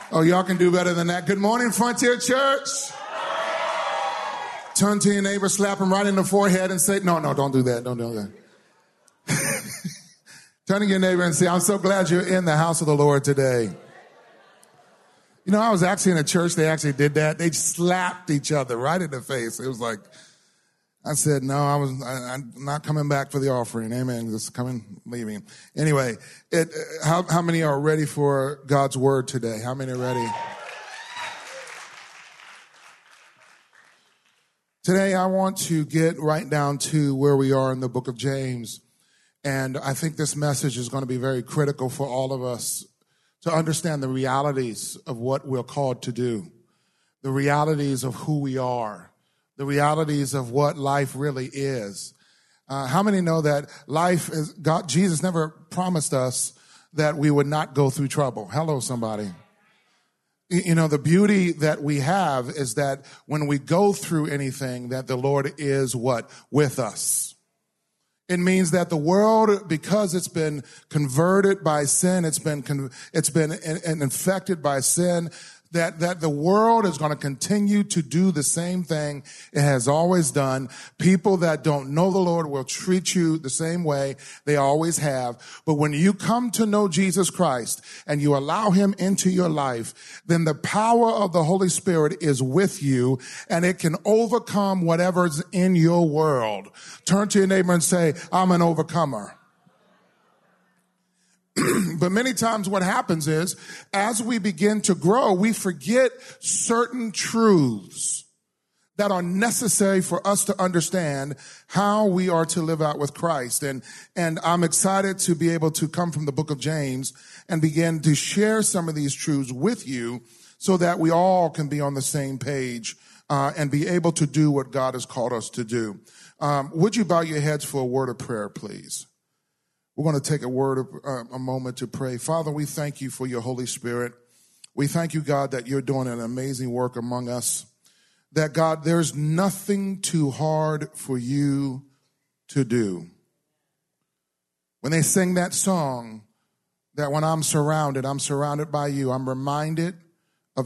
Oh, y'all can do better than that. Good morning, Frontier Church. Turn to your neighbor, slap him right in the forehead and say, no, don't do that. Don't do that. Turn to your neighbor and say, I'm so glad you're in the house of the Lord today. You know, I was actually in a church, they actually did that. They slapped each other right in the face. It was like, I said, no, I'm not coming back for the offering. Amen. Just coming, leaving. Anyway, how many are ready for God's word today? How many are ready? Today, I want to get right down to where we are in the book of James. And I think this message is going to be very critical for all of us to understand the realities of what we're called to do, the realities of who we are, the realities of what life really is. How many know that life is, Jesus never promised us that we would not go through trouble? Hello, somebody. You know, the beauty that we have is that when we go through anything, that the Lord is what? With us. It means that the world, because it's been converted by sin, it's been infected by sin, that the world is going to continue to do the same thing it has always done. People that don't know the Lord will treat you the same way they always have. But when you come to know Jesus Christ and you allow him into your life, then the power of the Holy Spirit is with you and it can overcome whatever's in your world. Turn to your neighbor and say, I'm an overcomer. But many times what happens is, as we begin to grow, we forget certain truths that are necessary for us to understand how we are to live out with Christ. And I'm excited to be able to come from the book of James and begin to share some of these truths with you so that we all can be on the same page and be able to do what God has called us to do. Would you bow your heads for a word of prayer, please? We're going to take a moment to pray. Father, we thank you for your Holy Spirit. We thank you, God, that you're doing an amazing work among us. That, God, there's nothing too hard for you to do. When they sing that song, that when I'm surrounded by you, I'm reminded of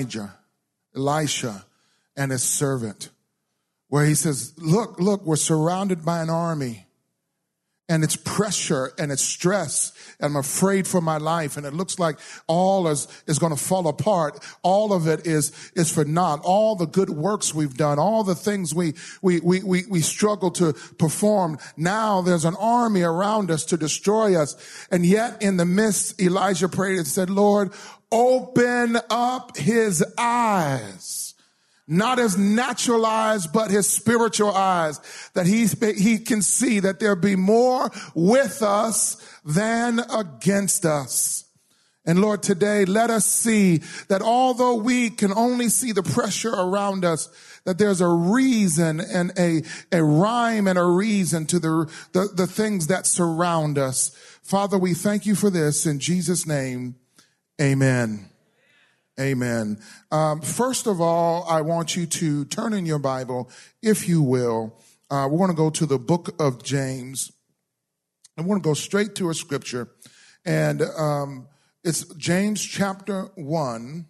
Elisha, and his servant, where he says, look, we're surrounded by an army. And it's pressure and it's stress. And I'm afraid for my life. And it looks like all is going to fall apart. All of it is for naught. All the good works we've done, all the things we struggle to perform. Now there's an army around us to destroy us. And yet in the midst, Elijah prayed and said, Lord, open up his eyes. Not his natural eyes, but his spiritual eyes, that he can see that there be more with us than against us. And Lord, today, let us see that although we can only see the pressure around us, that there's a reason and a rhyme and a reason to the things that surround us. Father, we thank you for this in Jesus' name. Amen. Amen. First of all, I want you to turn in your Bible, if you will. We're going to go to the book of James. I want to go straight to a scripture. And it's James chapter 1.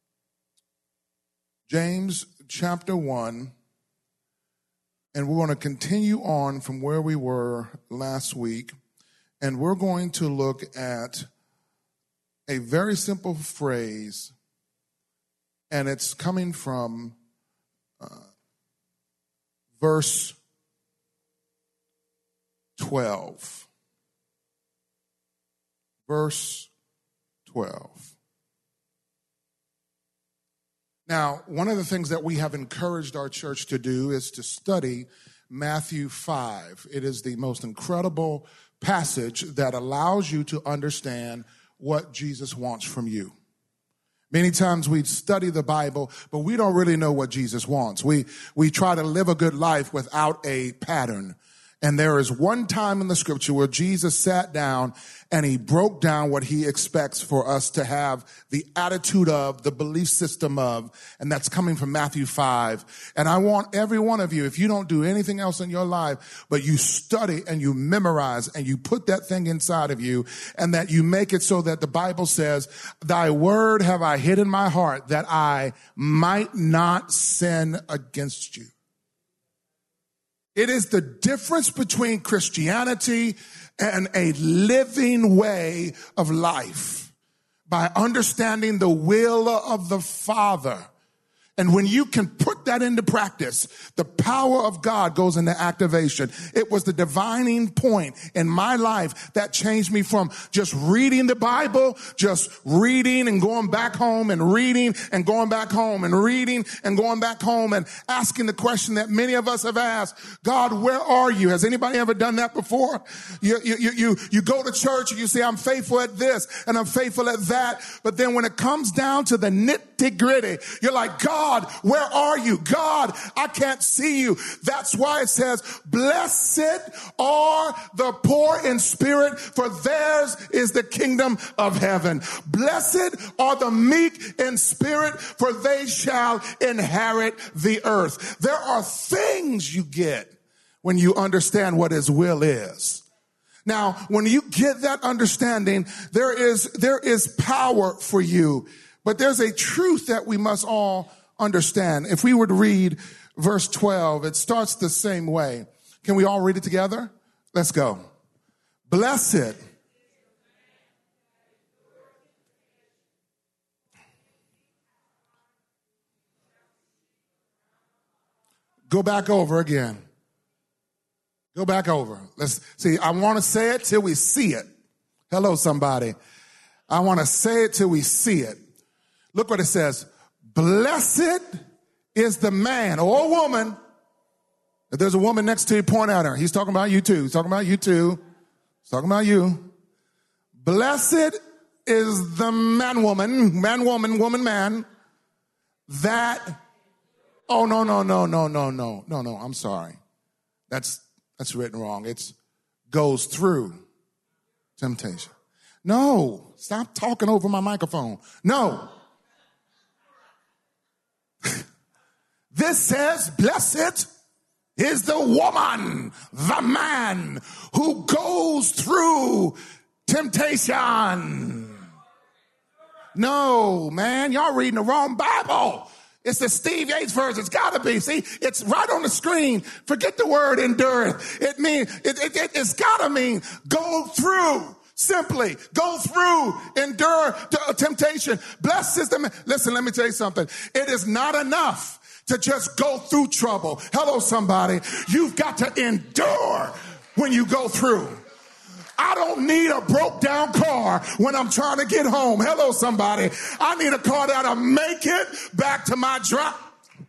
James chapter 1. And we're going to continue on from where we were last week. And we're going to look at a very simple phrase. And it's coming from verse 12. Verse 12. Now, one of the things that we have encouraged our church to do is to study Matthew 5. It is the most incredible passage that allows you to understand what Jesus wants from you. Many times we study the Bible, but we don't really know what Jesus wants. We try to live a good life without a pattern. And there is one time in the scripture where Jesus sat down and he broke down what he expects for us to have the attitude of, the belief system of, and that's coming from Matthew 5. And I want every one of you, if you don't do anything else in your life, but you study and you memorize and you put that thing inside of you and that you make it so that the Bible says, thy word have I hid in my heart that I might not sin against you. It is the difference between Christianity and a living way of life by understanding the will of the Father. And when you can put that into practice, the power of God goes into activation. It was the divining point in my life that changed me from just reading the Bible, just reading and going back home and reading and going back home and reading and going back home and asking the question that many of us have asked, God, where are you? Has anybody ever done that before? You go to church and you say, I'm faithful at this and I'm faithful at that. But then when it comes down to the nitty gritty, you're like, God, where are you? God, I can't see you. That's why it says, blessed are the poor in spirit, for theirs is the kingdom of heaven. Blessed are the meek in spirit, for they shall inherit the earth. There are things you get when you understand what his will is. Now, when you get that understanding, there is power for you, but there's a truth that we must all understand. If we were to read verse 12, it starts the same way. Can we all read it together? Let's go. Blessed. Go back over again. Go back over. Let's see. I want to say it till we see it. Hello, somebody. I want to say it till we see it. Look what it says. Blessed is the man or woman. If there's a woman next to you, point at her. He's talking about you too. He's talking about you too. He's talking about you. Blessed is the man, woman, that, oh, no. I'm sorry. That's written wrong. It's goes through temptation. No, stop talking over my microphone. No. This says, blessed is the woman, the man who goes through temptation. No, man, y'all reading the wrong Bible. It's the Steve Yates version. It's got to be. See, it's right on the screen. Forget the word endureth. It means, it's got to mean go through. Simply go through, endure temptation. Blessed is the man. Listen, let me tell you something. It is not enough to just go through trouble. Hello, somebody. You've got to endure when you go through. I don't need a broke down car when I'm trying to get home. Hello, somebody. I need a car that'll make it back to my drop.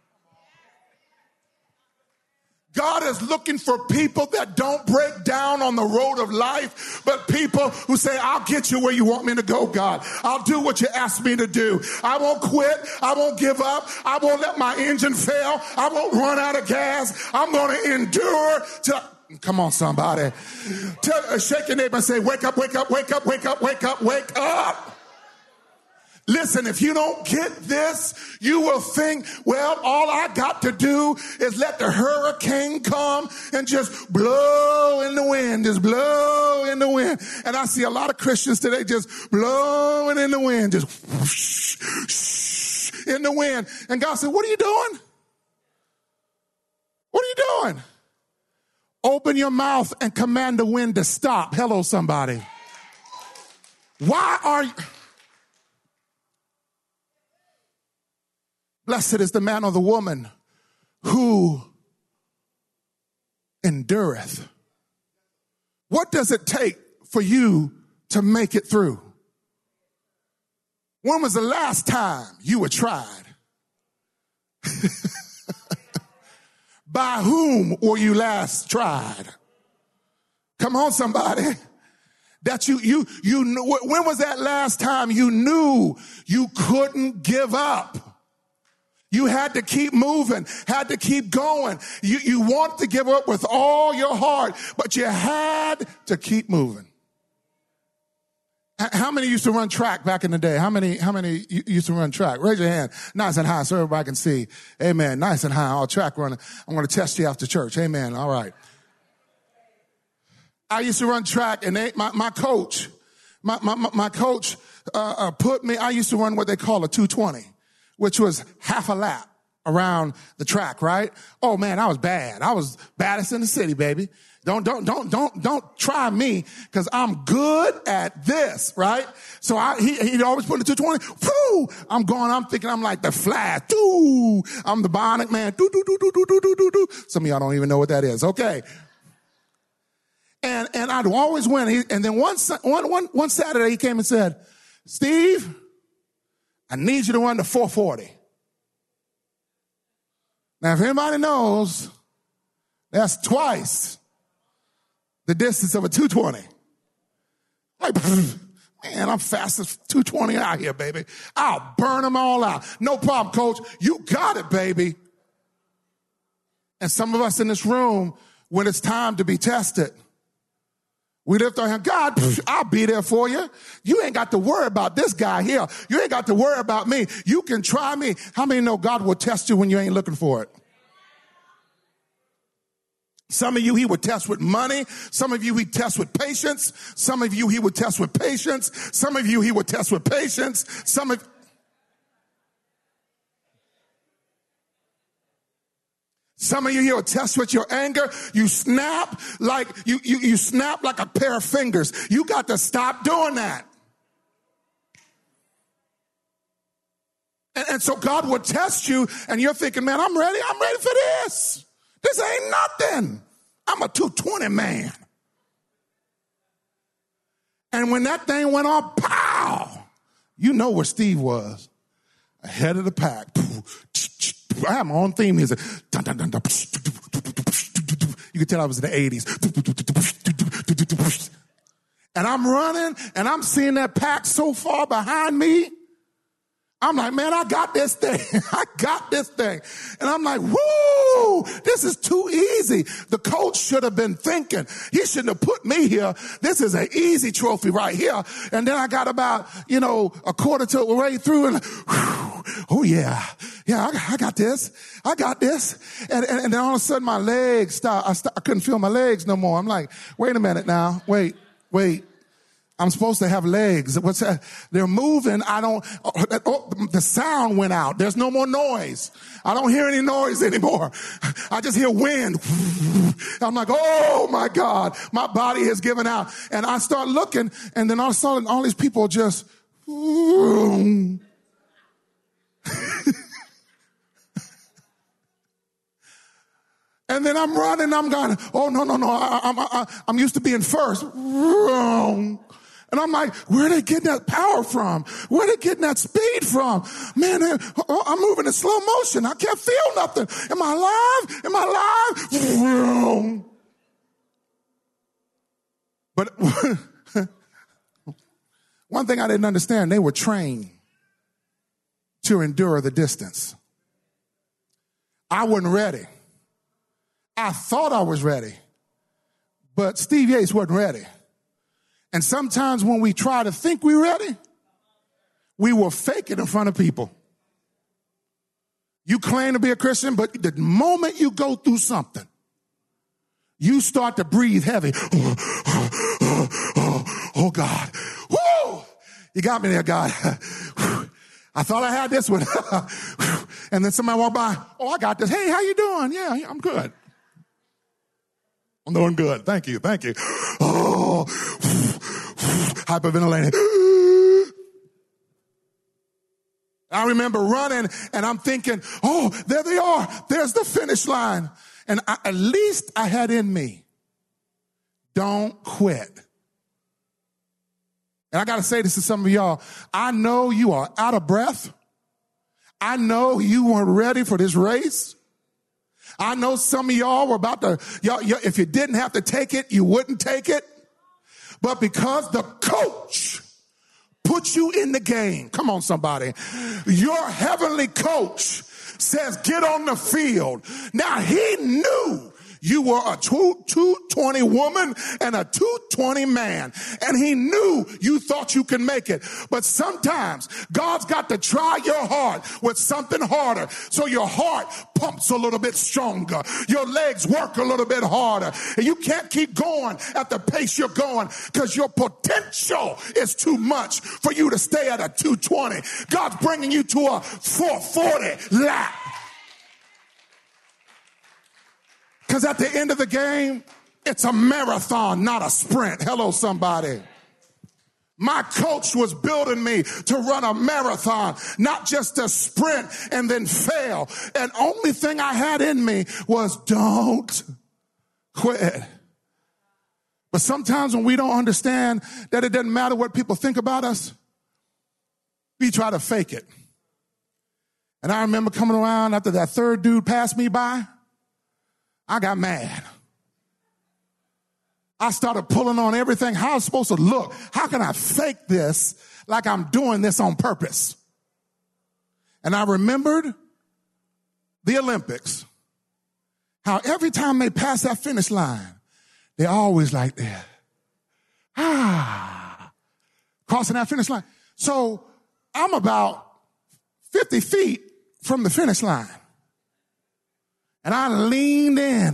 God is looking for people that don't break down on the road of life, but people who say, I'll get you where you want me to go, God. I'll do what you asked me to do. I won't quit. I won't give up. I won't let my engine fail. I won't run out of gas. I'm going to endure till... Come on, somebody. Shake your neighbor and say, wake up, wake up, wake up, wake up, wake up, wake up. Listen, if you don't get this, you will think, well, all I got to do is let the hurricane come and just blow in the wind, just blow in the wind. And I see a lot of Christians today just blowing in the wind, just whoosh, in the wind. And God said, what are you doing? What are you doing? Open your mouth and command the wind to stop. Hello, somebody. Why are you... Blessed is the man or the woman who endureth. What does it take for you to make it through? When was the last time you were tried? By whom were you last tried? Come on, somebody. That you knew, when was that last time you knew you couldn't give up? You had to keep moving, had to keep going. You wanted to give up with all your heart, but you had to keep moving. How many used to run track back in the day? How many used to run track? Raise your hand. Nice and high so everybody can see. Amen. Nice and high. All track running. I'm going to test you after church. Amen. All right. I used to run track, and my coach put me, I used to run what they call a 220, which was half a lap around the track, right? Oh man, I was bad. I was baddest in the city, baby. Don't try me, because I'm good at this, right? So he'd always put the 220. Whoo! I'm going, I'm thinking I'm like the Flash. Doo! I'm the Bionic Man. Doo, doo, doo, doo, doo, doo, doo, doo. Some of y'all don't even know what that is. Okay. And I'd always win. And then one Saturday he came and said, Steve, I need you to run the 440. Now, if anybody knows, that's twice the distance of a 220. Like, man, I'm fast as 220 out here, baby. I'll burn them all out. No problem, coach. You got it, baby. And some of us in this room, when it's time to be tested, we lift our hand, God, I'll be there for you. You ain't got to worry about this guy here. You ain't got to worry about me. You can try me. How many know God will test you when you ain't looking for it? Some of you, he would test with money. Some of you, he tests with patience. Some of you, he would test with patience. Some of you, he would test with patience. Some of you, he'll test with your anger. You snap like you snap like a pair of fingers. You got to stop doing that. And so God will test you, and you're thinking, man, I'm ready for this. This ain't nothing. I'm a 220 man. And when that thing went off, pow, you know where Steve was. Ahead of the pack. I have my own theme music. You could tell I was in the 80s. And I'm running, and I'm seeing that pack so far behind me. I'm like, man, I got this thing. I got this thing. And I'm like, woo, this is too easy. The coach should have been thinking. He shouldn't have put me here. This is an easy trophy right here. And then I got about, a quarter to the way through, and whew, oh yeah, I got this. I got this. And then all of a sudden my legs stopped. I couldn't feel my legs no more. I'm like, wait a minute now. Wait. I'm supposed to have legs. What's that? They're moving. The sound went out. There's no more noise. I don't hear any noise anymore. I just hear wind. I'm like, oh my God, my body has given out. And I start looking, and then all of a sudden, all these people just, and then I'm running. I'm going, oh no. I'm used to being first. And I'm like, where are they getting that power from? Where are they getting that speed from? Man, I'm moving in slow motion. I can't feel nothing. Am I alive? But one thing I didn't understand, they were trained to endure the distance. I wasn't ready. I thought I was ready, but Steve Yates wasn't ready. And sometimes when we try to think we're ready, we will fake it in front of people. You claim to be a Christian, but the moment you go through something, you start to breathe heavy. Oh God. Woo! You got me there, God. I thought I had this one. And then somebody walked by. Oh, I got this. Hey, how you doing? Yeah, I'm good. I'm doing good. Thank you. Oh, hyperventilating. I remember running, and I'm thinking, oh, there they are. There's the finish line. And at least I had in me, don't quit. And I got to say this to some of y'all. I know you are out of breath. I know you weren't ready for this race. I know some of y'all were about to, if you didn't have to take it, you wouldn't take it. But because the coach put you in the game, come on somebody, your heavenly coach says, get on the field. Now he knew you were a 220 woman and a 220 man. And he knew you thought you could make it. But sometimes God's got to try your heart with something harder. So your heart pumps a little bit stronger. Your legs work a little bit harder. And you can't keep going at the pace you're going because your potential is too much for you to stay at a 220. God's bringing you to a 440 lap. Because at the end of the game, it's a marathon, not a sprint. Hello, somebody. My coach was building me to run a marathon, not just a sprint and then fail. And only thing I had in me was don't quit. But sometimes when we don't understand that it doesn't matter what people think about us, we try to fake it. And I remember coming around after that third dude passed me by. I got mad. I started pulling on everything. How I'm supposed to look? How can I fake this like I'm doing this on purpose? And I remembered the Olympics. How every time they pass that finish line, they're always like that. Crossing that finish line. So I'm about 50 feet from the finish line. And I leaned in.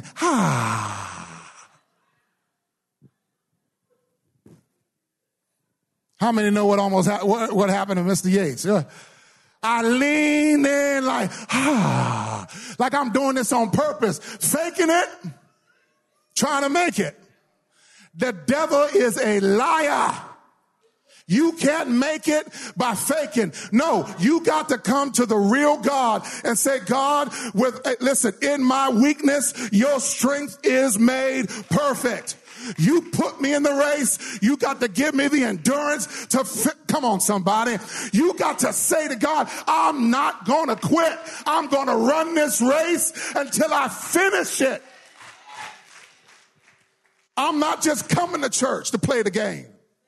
How many know what happened to Mr. Yates? I leaned in like I'm doing this on purpose, faking it, trying to make it. The devil is a liar. You can't make it by faking. No, you got to come to the real God and say, God, listen, in my weakness, your strength is made perfect. You put me in the race. You got to give me the endurance to come on, somebody. You got to say to God, I'm not going to quit. I'm going to run this race until I finish it. I'm not just coming to church to play the game.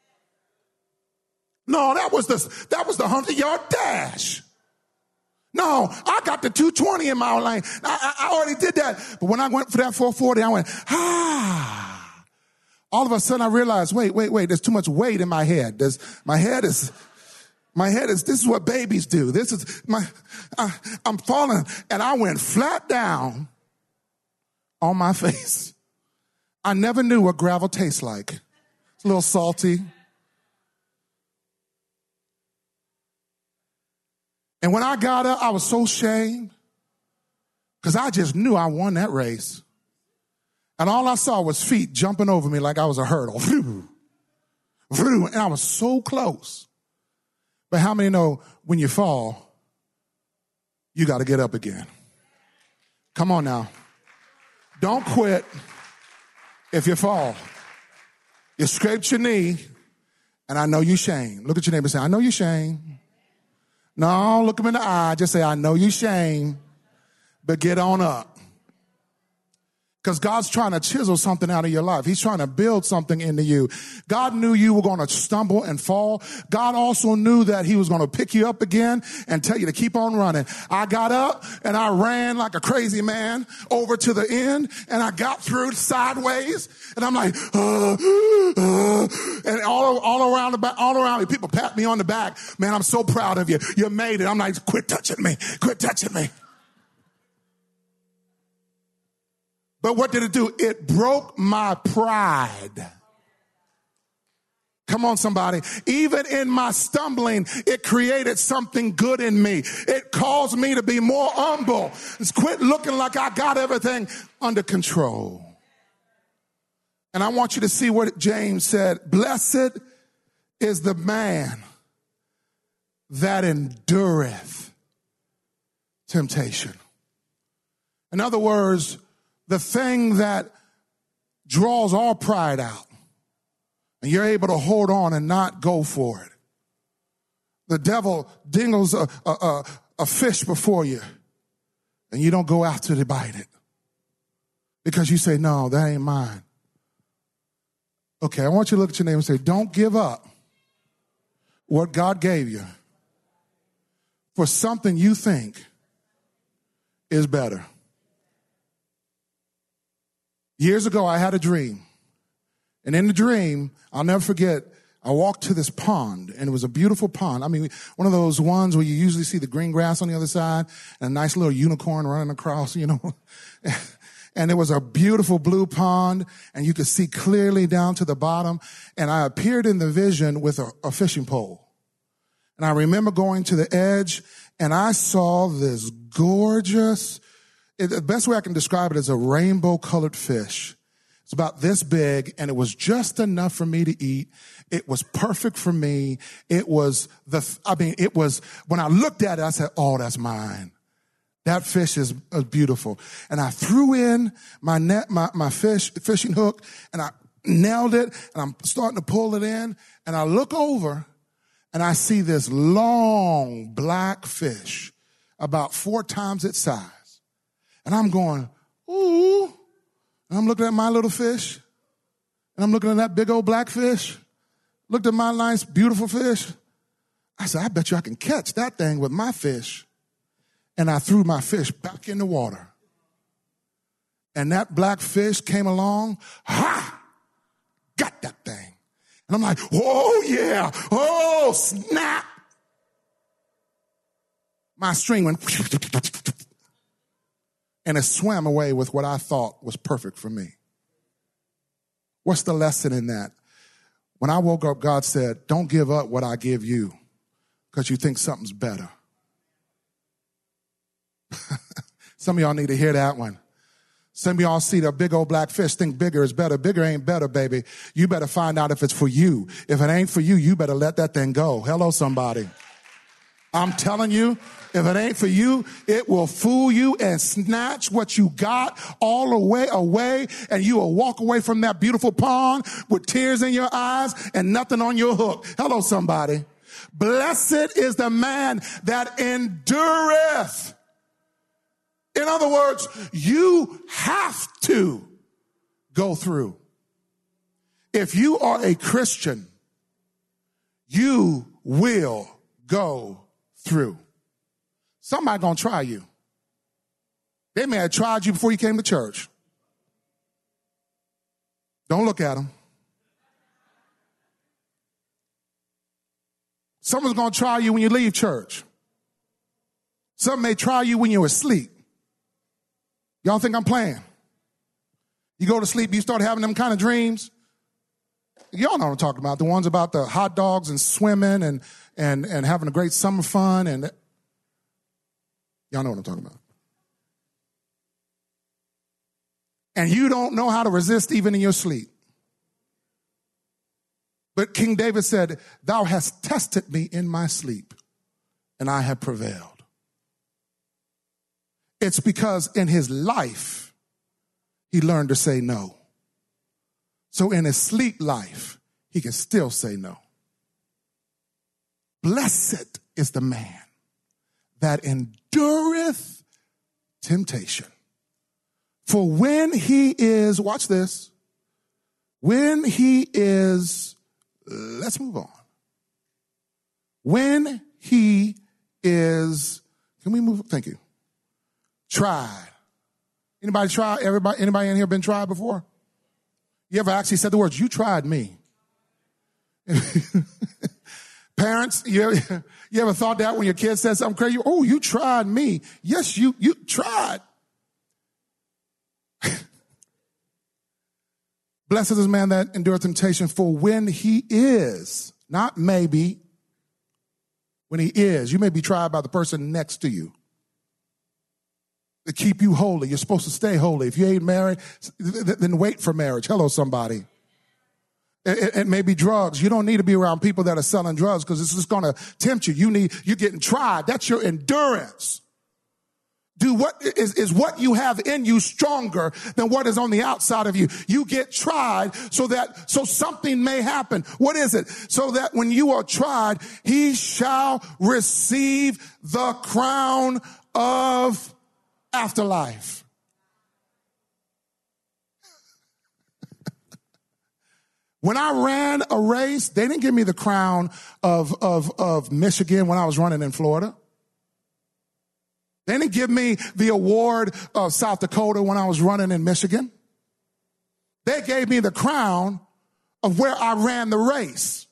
No, that was the 100-yard dash. No, I got the 220 in my lane. I already did that. But when I went for that 440, I went, All of a sudden I realized, wait, there's too much weight in my head. My head is, this is what babies do. I'm falling. And I went flat down on my face. I never knew what gravel tastes like. It's a little salty. And when I got up, I was so ashamed because I just knew I won that race. And all I saw was feet jumping over me like I was a hurdle. And I was so close. But how many know when you fall, you got to get up again? Come on now. Don't quit if you fall. You scraped your knee, and I know you shame. Look at your neighbor and say, I know you shame. No, look him in the eye. Just say, I know you shame, but get on up. Because God's trying to chisel something out of your life. He's trying to build something into you. God knew you were going to stumble and fall. God also knew that he was going to pick you up again and tell you to keep on running. I got up and I ran like a crazy man over to the end, and I got through sideways, and I'm like, and all around me, people pat me on the back. Man, I'm so proud of you. You made it. I'm like, quit touching me. Quit touching me. But what did it do? It broke my pride. Come on, somebody. Even in my stumbling, it created something good in me. It caused me to be more humble. It's quit looking like I got everything under control. And I want you to see what James said. Blessed is the man that endureth temptation. In other words, the thing that draws our pride out, and you're able to hold on and not go for it. The devil dingles a fish before you, and you don't go after to bite it because you say, no, that ain't mine. Okay, I want you to look at your neighbor and say, don't give up what God gave you for something you think is better. Years ago, I had a dream. And in the dream, I'll never forget, I walked to this pond, and it was a beautiful pond. I mean, one of those ones where you usually see the green grass on the other side and a nice little unicorn running across, you know. And it was a beautiful blue pond, and you could see clearly down to the bottom. And I appeared in the vision with a fishing pole. And I remember going to the edge, and I saw this gorgeous, the best way I can describe it is a rainbow-colored fish. It's about this big, and it was just enough for me to eat. It was perfect for me. It was, when I looked at it, I said, oh, that's mine. That fish is beautiful. And I threw in my net, my fishing hook, and I nailed it, and I'm starting to pull it in, and I look over, and I see this long black fish, about 4 times its size. And I'm going, ooh. And I'm looking at my little fish, and I'm looking at that big old black fish. Looked at my nice, beautiful fish. I said, I bet you I can catch that thing with my fish. And I threw my fish back in the water. And that black fish came along, got that thing. And I'm like, oh yeah, oh snap. My string went, and it swam away with what I thought was perfect for me. What's the lesson in that? When I woke up, God said, don't give up what I give you because you think something's better. Some of y'all need to hear that one. Some of y'all see the big old black fish, think bigger is better. Bigger ain't better, baby. You better find out if it's for you. If it ain't for you, you better let that thing go. Hello, somebody. I'm telling you, if it ain't for you, it will fool you and snatch what you got all the way away, and you will walk away from that beautiful pond with tears in your eyes and nothing on your hook. Hello, somebody. Blessed is the man that endureth. In other words, you have to go through. If you are a Christian, you will go through. Somebody gonna try you. They may have tried you before you came to church. Don't look at them. Someone's gonna try you when you leave church. Some may try you when you're asleep. Y'all think I'm playing? You go to sleep, you start having them kind of dreams. Y'all know what I'm talking about. The ones about the hot dogs and swimming and having a great summer fun. And y'all know what I'm talking about. And you don't know how to resist even in your sleep. But King David said, thou hast tested me in my sleep, and I have prevailed. It's because in his life, he learned to say no. So in his sleep life, he can still say no. Blessed is the man that endureth temptation. For when he is, watch this, when he is, let's move on. When he is, can we move? Thank you. Tried. Anybody try? Anybody in here been tried before? You ever actually said the words, you tried me? Parents, you ever thought that when your kid said something crazy? Oh, you tried me. Yes, you tried. Blessed is the man that endureth temptation, for when he is, not maybe, when he is, you may be tried by the person next to you to keep you holy. You're supposed to stay holy. If you ain't married, then wait for marriage. Hello, somebody. It may be drugs. You don't need to be around people that are selling drugs because it's just going to tempt you. You're getting tried. That's your endurance. What is you have in you stronger than what is on the outside of you. You get tried so something may happen. What is it? So that when you are tried, he shall receive the crown of afterlife. When I ran a race, they didn't give me the crown of Michigan when I was running in Florida. They didn't give me the award of South Dakota when I was running in Michigan. They gave me the crown of where I ran the race.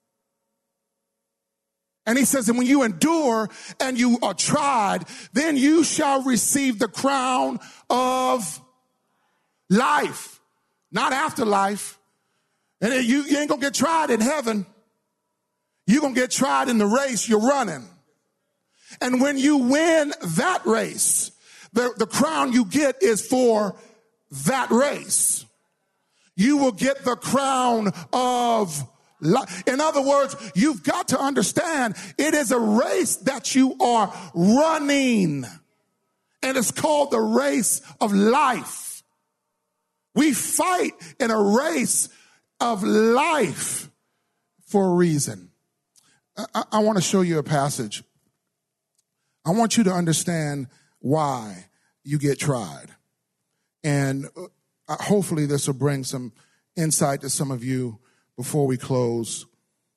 And he says, and when you endure and you are tried, then you shall receive the crown of life, not afterlife. And you ain't gonna get tried in heaven. You're gonna get tried in the race you're running. And when you win that race, the crown you get is for that race. You will get the crown of life. In other words, you've got to understand it is a race that you are running. And it's called the race of life. We fight in a race of life for a reason. I want to show you a passage. I want you to understand why you get tried. And hopefully this will bring some insight to some of you before we close.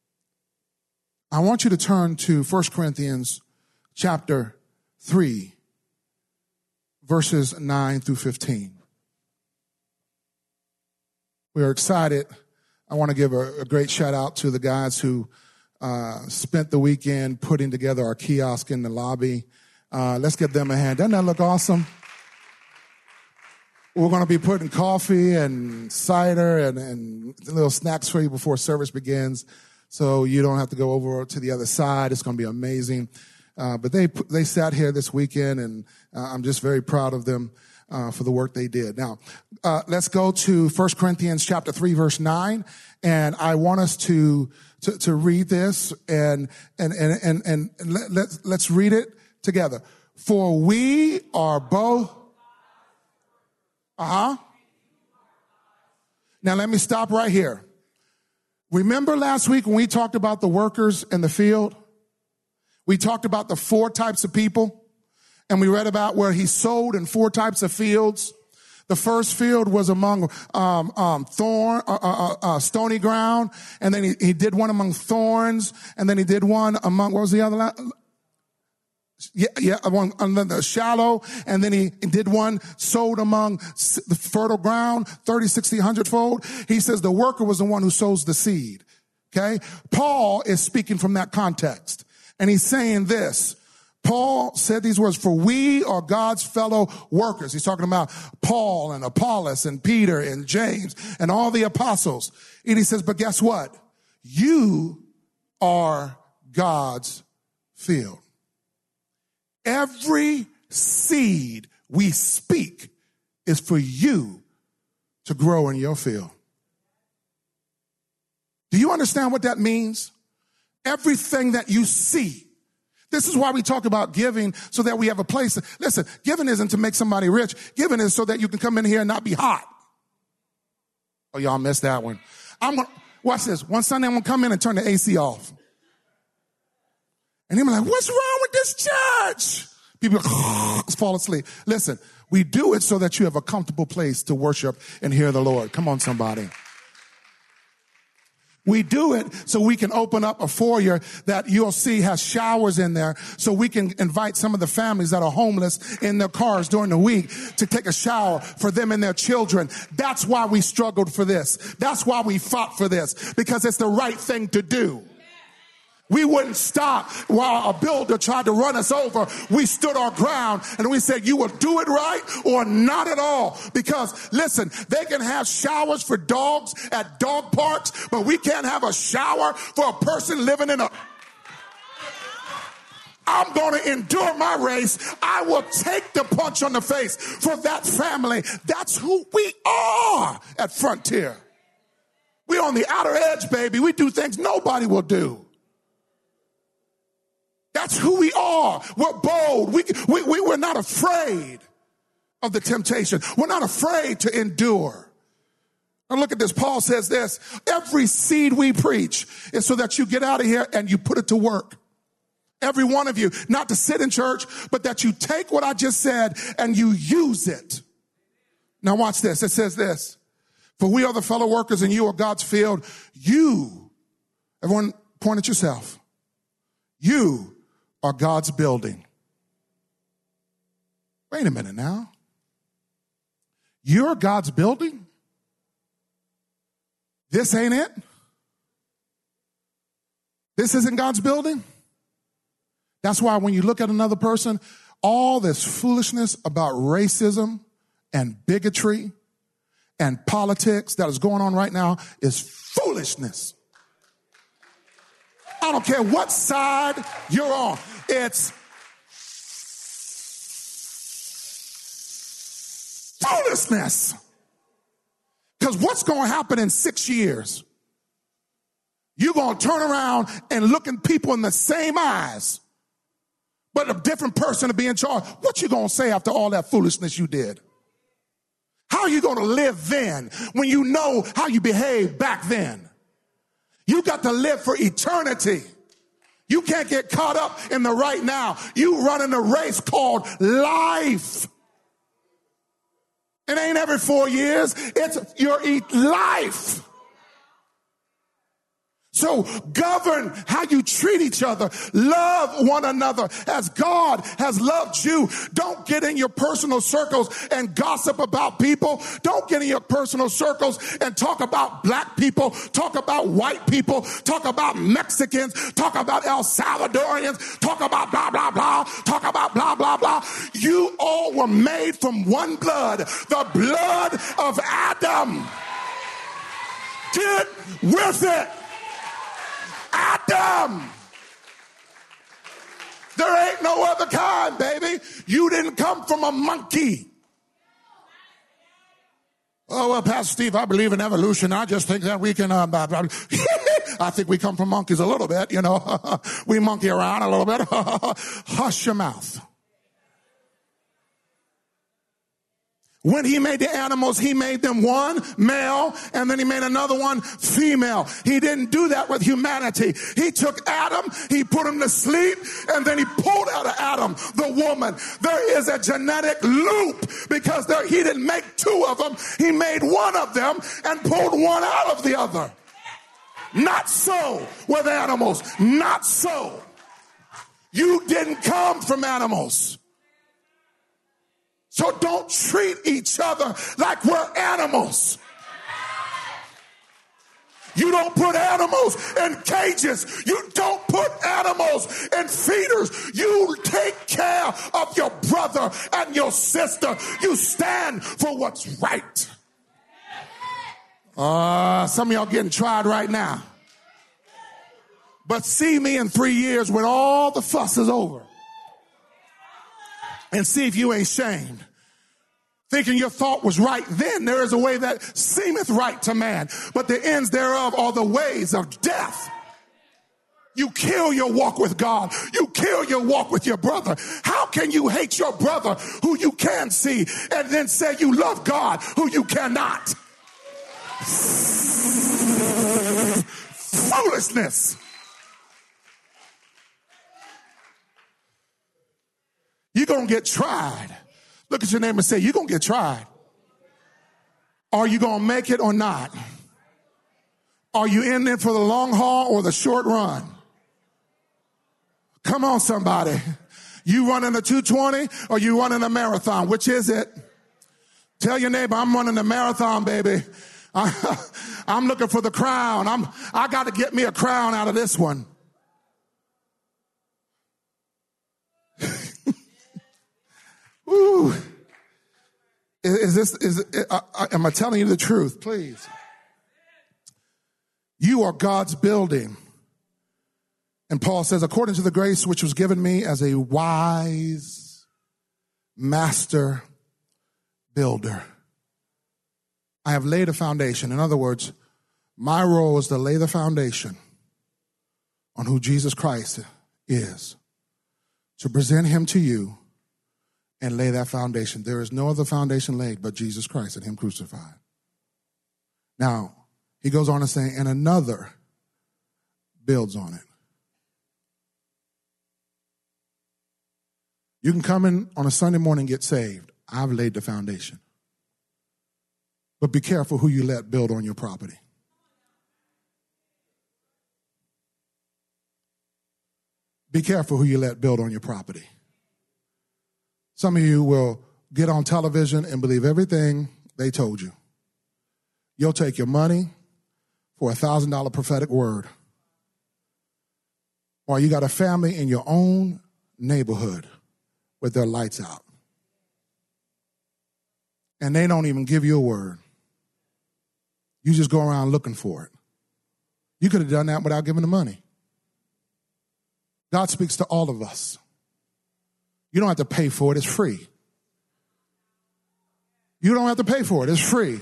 I want you to turn to 1 Corinthians chapter 3, verses 9 through 15. We are excited. I want to give a great shout out to the guys who spent the weekend putting together our kiosk in the lobby. Let's give them a hand. Doesn't that look awesome? We're going to be putting coffee and cider and little snacks for you before service begins, so you don't have to go over to the other side. It's going to be amazing. But they sat here this weekend, and I'm just very proud of them for the work they did. Now, let's go to 1 Corinthians chapter 3, verse 9, and I want us to read this and let's read it together. For we are both. Now let me stop right here. Remember last week when we talked about the workers in the field? We talked about the 4 types of people, and we read about where he sowed in 4 types of fields. The first field was among stony ground, and then he did one among thorns, and then he did one among, what was the other? One under the shallow, and then he did one sowed among the fertile ground, 30, 60, 100-fold. He says the worker was the one who sows the seed. Okay? Paul is speaking from that context, and he's saying this. Paul said these words, for we are God's fellow workers. He's talking about Paul and Apollos and Peter and James and all the apostles. And he says, but guess what? You are God's field. Every seed we speak is for you to grow in your field. Do you understand what that means? Everything that you see. This is why we talk about giving, so that we have a place. Listen, giving isn't to make somebody rich. Giving is so that you can come in here and not be hot. Oh, y'all missed that one. Watch this. One Sunday I'm going to come in and turn the AC off. And he'll be like, what's wrong with this church? People fall asleep. Listen, we do it so that you have a comfortable place to worship and hear the Lord. Come on, somebody. We do it so we can open up a foyer that you'll see has showers in there, so we can invite some of the families that are homeless in their cars during the week to take a shower for them and their children. That's why we struggled for this. That's why we fought for this, because it's the right thing to do. We wouldn't stop while a builder tried to run us over. We stood our ground and we said, you will do it right or not at all. Because listen, they can have showers for dogs at dog parks, but we can't have a shower for a person living in a... I'm going to endure my race. I will take the punch on the face for that family. That's who we are at Frontier. We're on the outer edge, baby. We do things nobody will do. That's who we are. We're bold. We're not afraid of the temptation. We're not afraid to endure. Now look at this. Paul says this. Every seed we preach is so that you get out of here and you put it to work. Every one of you, not to sit in church, but that you take what I just said and you use it. Now watch this. It says this. For we are the fellow workers and you are God's field. You, everyone point at yourself. You are God's building. Wait a minute now. You're God's building? This ain't it? This isn't God's building? That's why when you look at another person, all this foolishness about racism and bigotry and politics that is going on right now is foolishness. I don't care what side you're on. It's foolishness. Because what's going to happen in 6 years? You're going to turn around and look at people in the same eyes, but a different person to be in charge. What you going to say after all that foolishness you did? How are you going to live then when you know how you behaved back then? You got to live for eternity. You can't get caught up in the right now. You running a race called life. It ain't every 4 years. It's your life. So govern how you treat each other. Love one another as God has loved you. Don't get in your personal circles and gossip about people. Don't get in your personal circles and talk about black people, talk about white people, talk about Mexicans, talk about El Salvadorians, talk about blah, blah, blah, talk about blah, blah, blah. You all were made from one blood, the blood of Adam. Get with it. Adam. There ain't no other kind, baby. You didn't come from a monkey. Oh, well, Pastor Steve, I believe in evolution. I just think that we can, I think we come from monkeys a little bit, you know. We monkey around a little bit. Hush your mouth. When he made the animals, he made them one, male, and then he made another one, female. He didn't do that with humanity. He took Adam, he put him to sleep, and then he pulled out of Adam the woman. There is a genetic loop because he didn't make two of them. He made one of them and pulled one out of the other. Not so with animals. Not so. You didn't come from animals. So don't treat each other like we're animals. You don't put animals in cages. You don't put animals in feeders. You take care of your brother and your sister. You stand for what's right. Some of y'all getting tried right now. But see me in 3 years when all the fuss is over. And see if you ain't shamed. Thinking your thought was right then. There is a way that seemeth right to man, but the ends thereof are the ways of death. You kill your walk with God. You kill your walk with your brother. How can you hate your brother who you can see and then say you love God who you cannot? Foolishness. You're going to get tried. Look at your neighbor and say, you're going to get tried. Are you going to make it or not? Are you in there for the long haul or the short run? Come on, somebody. You running a 220 or you running a marathon? Which is it? Tell your neighbor, I'm running a marathon, baby. I'm looking for the crown. I got to get me a crown out of this one. Ooh. Am I telling you the truth? Please. You are God's building. And Paul says, according to the grace which was given me as a wise master builder, I have laid a foundation. In other words, my role is to lay the foundation on who Jesus Christ is, to present him to you and lay that foundation. There is no other foundation laid but Jesus Christ and him crucified. Now, he goes on to say, and another builds on it. You can come in on a Sunday morning and get saved. I've laid the foundation. But be careful who you let build on your property. Be careful who you let build on your property. Some of you will get on television and believe everything they told you. You'll take your money for a $1,000 prophetic word. Or you got a family in your own neighborhood with their lights out. And they don't even give you a word. You just go around looking for it. You could have done that without giving the money. God speaks to all of us. You don't have to pay for it. It's free. You don't have to pay for it. It's free.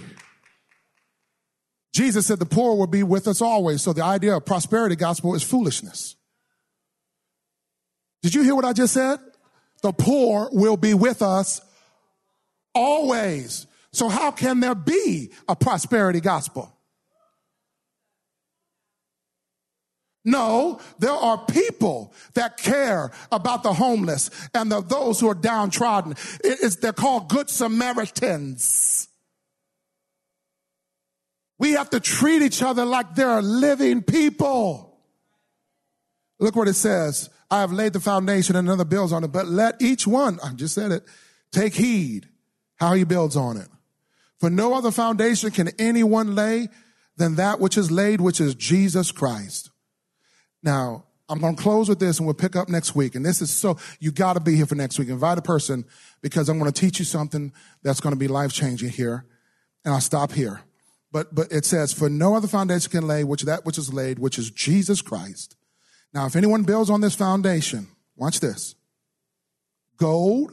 Jesus said the poor will be with us always. So the idea of prosperity gospel is foolishness. Did you hear what I just said? The poor will be with us always. So how can there be a prosperity gospel? No, there are people that care about the homeless and those who are downtrodden. They're called Good Samaritans. We have to treat each other like they're living people. Look what it says. I have laid the foundation and another builds on it, but let each one, I just said it, take heed how he builds on it. For no other foundation can anyone lay than that which is laid, which is Jesus Christ. Now, I'm going to close with this and we'll pick up next week. And this is so, you got to be here for next week. Invite a person because I'm going to teach you something that's going to be life-changing here. And I'll stop here. But it says, for no other foundation can lay, that which is laid, which is Jesus Christ. Now, if anyone builds on this foundation, watch this. Gold,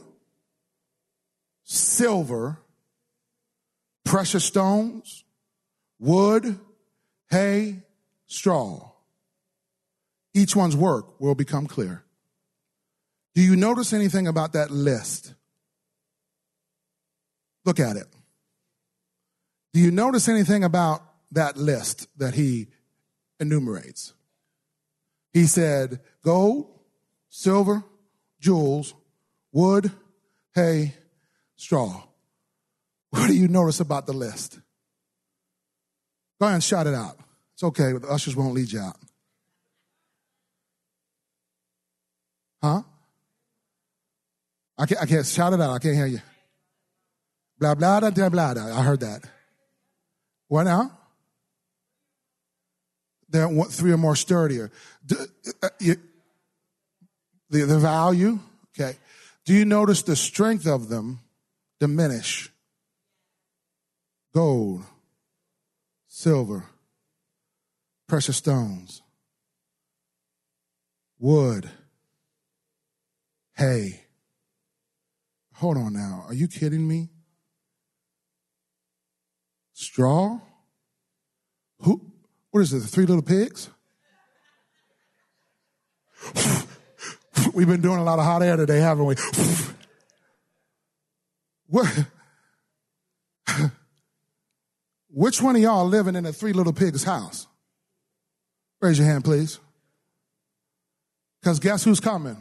silver, precious stones, wood, hay, straw. Each one's work will become clear. Do you notice anything about that list? Look at it. Do you notice anything about that list that he enumerates? He said gold, silver, jewels, wood, hay, straw. What do you notice about the list? Go ahead and shout it out. It's okay, the ushers won't lead you out. Huh? I can't shout it out. I can't hear you. Blah, blah, blah, blah, blah. I heard that. What now? There are 3 or more sturdier. The value, okay. Do you notice the strength of them diminish? Gold, silver, precious stones, wood, hay. Hold on now. Are you kidding me? Straw? What is it, the 3 little pigs? We've been doing a lot of hot air today, haven't we? What? Which one of y'all living in a 3 little pigs house? Raise your hand, please. Because guess who's coming?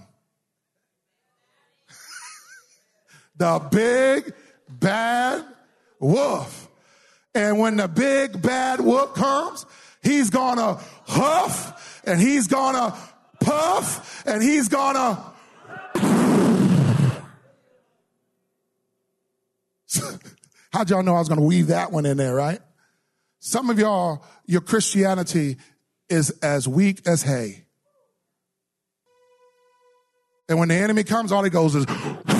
The big, bad wolf. And when the big, bad wolf comes, he's going to huff, and he's going to puff, and he's going to... How'd y'all know I was going to weave that one in there, right? Some of y'all, your Christianity is as weak as hay. And when the enemy comes, all he goes is...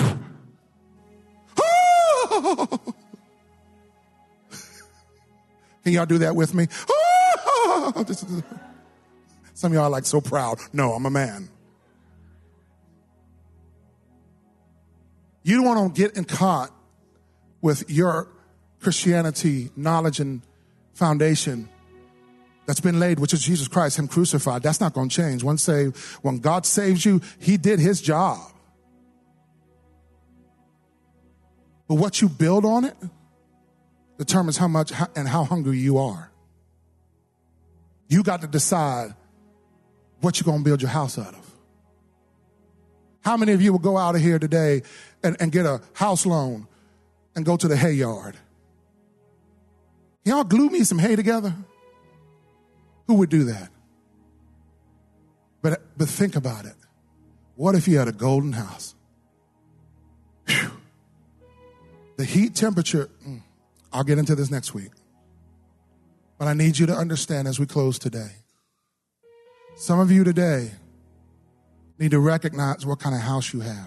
Can y'all do that with me? Some of y'all are like so proud. No, I'm a man. You don't want to get caught with your Christianity knowledge and foundation that's been laid, which is Jesus Christ, him crucified. That's not going to change. Once saved, when God saves you, he did his job. But what you build on it determines how much and how hungry you are. You got to decide what you're going to build your house out of. How many of you will go out of here today and get a house loan and go to the hay yard? Y'all glue me some hay together? Who would do that? But think about it. What if you had a golden house? Whew. The heat temperature, I'll get into this next week. But I need you to understand as we close today. Some of you today need to recognize what kind of house you have.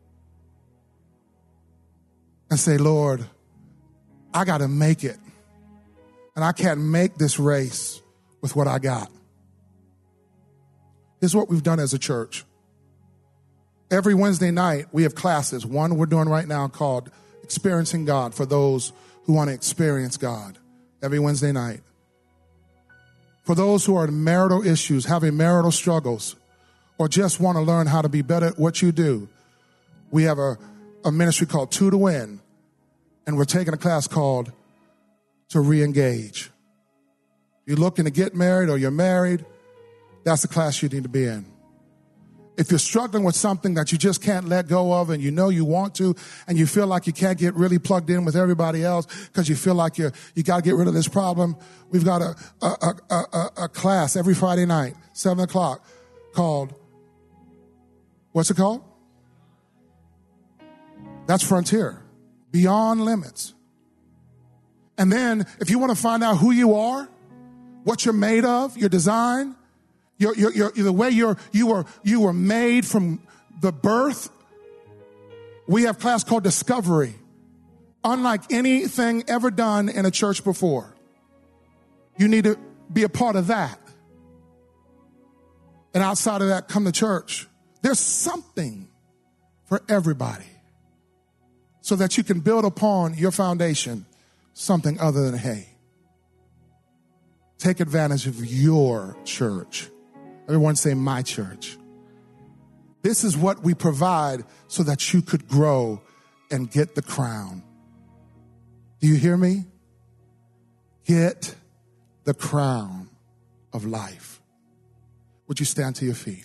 And say, Lord, I got to make it. And I can't make this race with what I got. Here's what we've done as a church. Every Wednesday night, we have classes. One we're doing right now called Experiencing God for those who want to experience God. Every Wednesday night. For those who are in marital issues, having marital struggles, or just want to learn how to be better at what you do, we have a ministry called Two to Win, and we're taking a class called To Re-Engage. You're looking to get married or you're married, that's the class you need to be in. If you're struggling with something that you just can't let go of and you know you want to and you feel like you can't get really plugged in with everybody else because you feel like you got to get rid of this problem, we've got a class every Friday night, 7 o'clock, called, what's it called? That's Frontier, Beyond Limits. And then if you want to find out who you are, what you're made of, your design, the way you were made from the birth, we have a class called Discovery. Unlike anything ever done in a church before. You need to be a part of that. And outside of that, come to church. There's something for everybody so that you can build upon your foundation something other than hay. Take advantage of your church. Everyone say, my church. This is what we provide so that you could grow and get the crown. Do you hear me? Get the crown of life. Would you stand to your feet?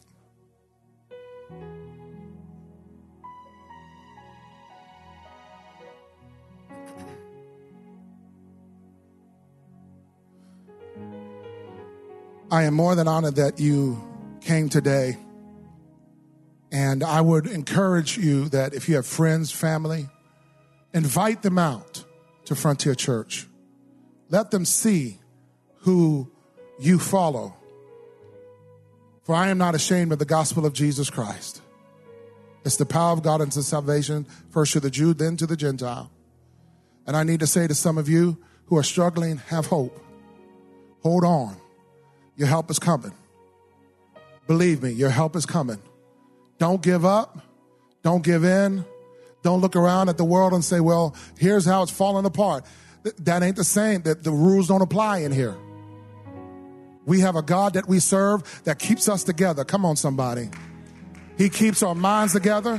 I am more than honored that you came today. And I would encourage you that if you have friends, family, invite them out to Frontier Church. Let them see who you follow. For I am not ashamed of the gospel of Jesus Christ. It's the power of God unto salvation, first to the Jew, then to the Gentile. And I need to say to some of you who are struggling, have hope. Hold on. Your help is coming. Believe me, your help is coming. Don't give up. Don't give in. Don't look around at the world and say, well, here's how it's falling apart. That ain't the same. That the rules don't apply in here. We have a God that we serve that keeps us together. Come on, somebody. He keeps our minds together.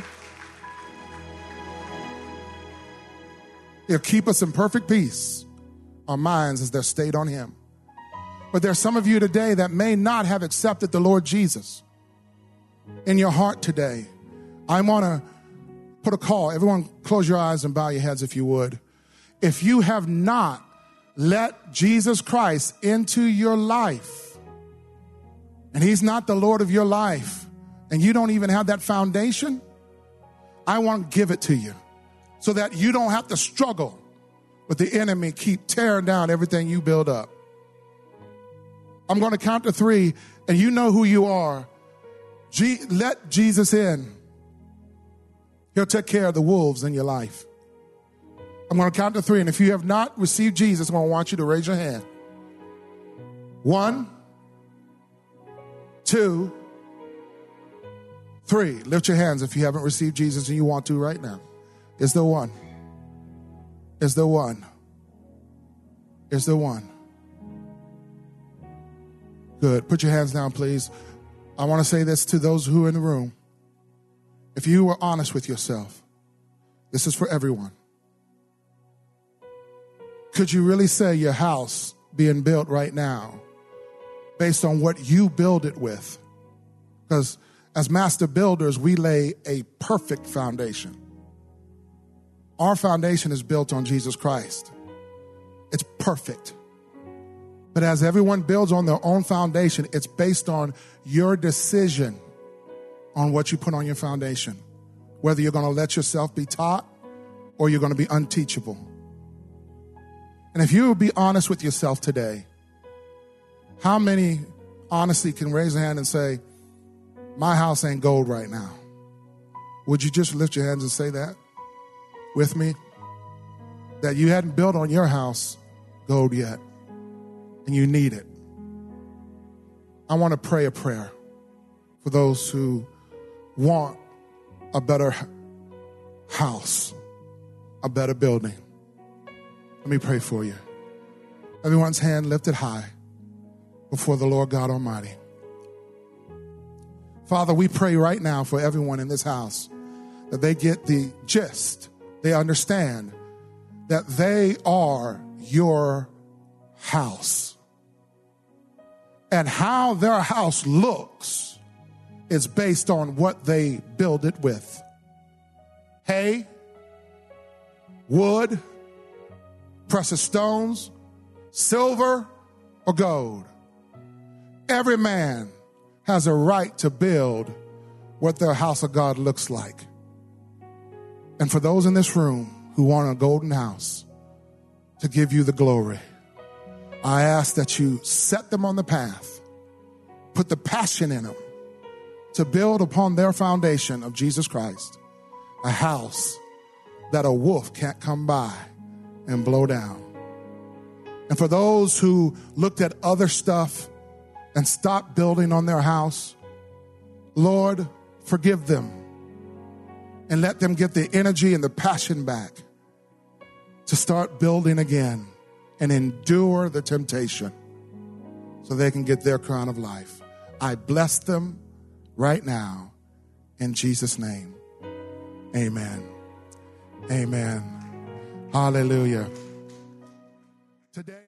He'll keep us in perfect peace. Our minds as they're stayed on him. But there's some of you today that may not have accepted the Lord Jesus in your heart today. I want to put a call. Everyone close your eyes and bow your heads if you would. If you have not let Jesus Christ into your life, and he's not the Lord of your life, and you don't even have that foundation, I want to give it to you so that you don't have to struggle with the enemy keep tearing down everything you build up. I'm going to count to 3, and you know who you are. Let Jesus in. He'll take care of the wolves in your life. I'm going to count to 3, and if you have not received Jesus, I'm going to want you to raise your hand. 1, 2, 3. Lift your hands if you haven't received Jesus and you want to right now. Is there one? Is there one? Is there one? Good. Put your hands down, please. I want to say this to those who are in the room. If you were honest with yourself, this is for everyone. Could you really say your house being built right now based on what you build it with? Because as master builders, we lay a perfect foundation. Our foundation is built on Jesus Christ. It's perfect. But as everyone builds on their own foundation, it's based on your decision on what you put on your foundation. Whether you're going to let yourself be taught or you're going to be unteachable. And if you would be honest with yourself today, how many honestly can raise a hand and say, my house ain't gold right now? Would you just lift your hands and say that with me? That you hadn't built on your house gold yet, and you need it. I want to pray a prayer for those who want a better house, a better building. Let me pray for you. Everyone's hand lifted high before the Lord God Almighty. Father, we pray right now for everyone in this house that they get the gist, they understand that they are your house. And how their house looks is based on what they build it with. Hay, wood, precious stones, silver, or gold. Every man has a right to build what their house of God looks like. And for those in this room who want a golden house to give you the glory, I ask that you set them on the path, put the passion in them to build upon their foundation of Jesus Christ, a house that a wolf can't come by and blow down. And for those who looked at other stuff and stopped building on their house, Lord, forgive them and let them get the energy and the passion back to start building again and endure the temptation so they can get their crown of life. I bless them right now in Jesus' name. Amen. Amen. Hallelujah. Today.